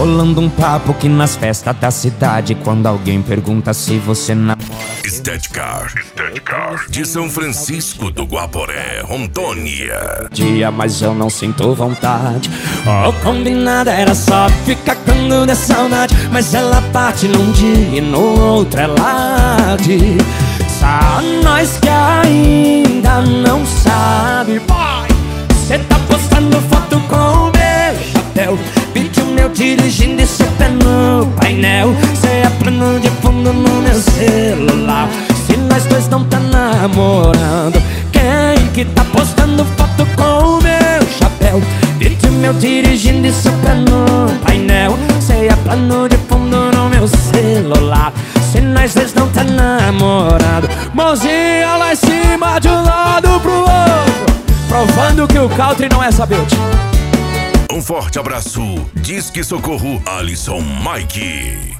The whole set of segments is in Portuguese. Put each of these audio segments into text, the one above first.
rolando um papo que nas festas da cidade, quando alguém pergunta se você namora. Steadcar, de São Francisco do Guaporé, Rondônia. Dia, mas eu não sinto vontade. O combinado era só ficar quando der saudade, mas ela parte num dia e no outro ela diz: só nós que ainda não sabe. Boy, cê tá postando foto com o meu chapéu, vídeo meu dirigindo e seu pé no painel. Cê é plano de fundo no meu celular. Se nós dois não tá namorando, quem que tá postando foto com o meu chapéu, vídeo meu dirigindo e seu pé no painel. Cê é plano de fundo no meu celular. Se nós dois não tá namorando, mãozinha lá em cima de um lado pro outro, provando que o country não é sabete. Um forte abraço, Disque Socorro, Alisson Mike.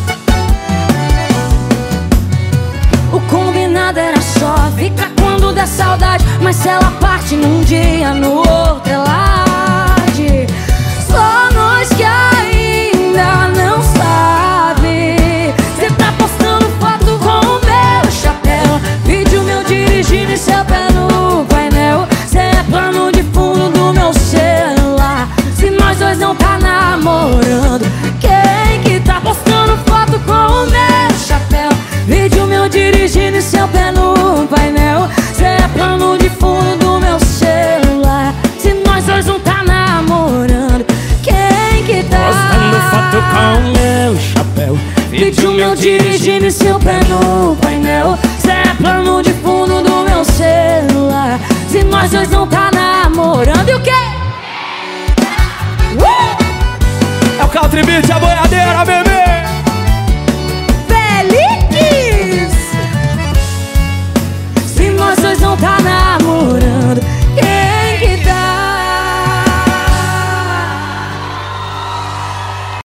O combinado era só ficar quando der saudade, mas se ela parte num dia, no outro ela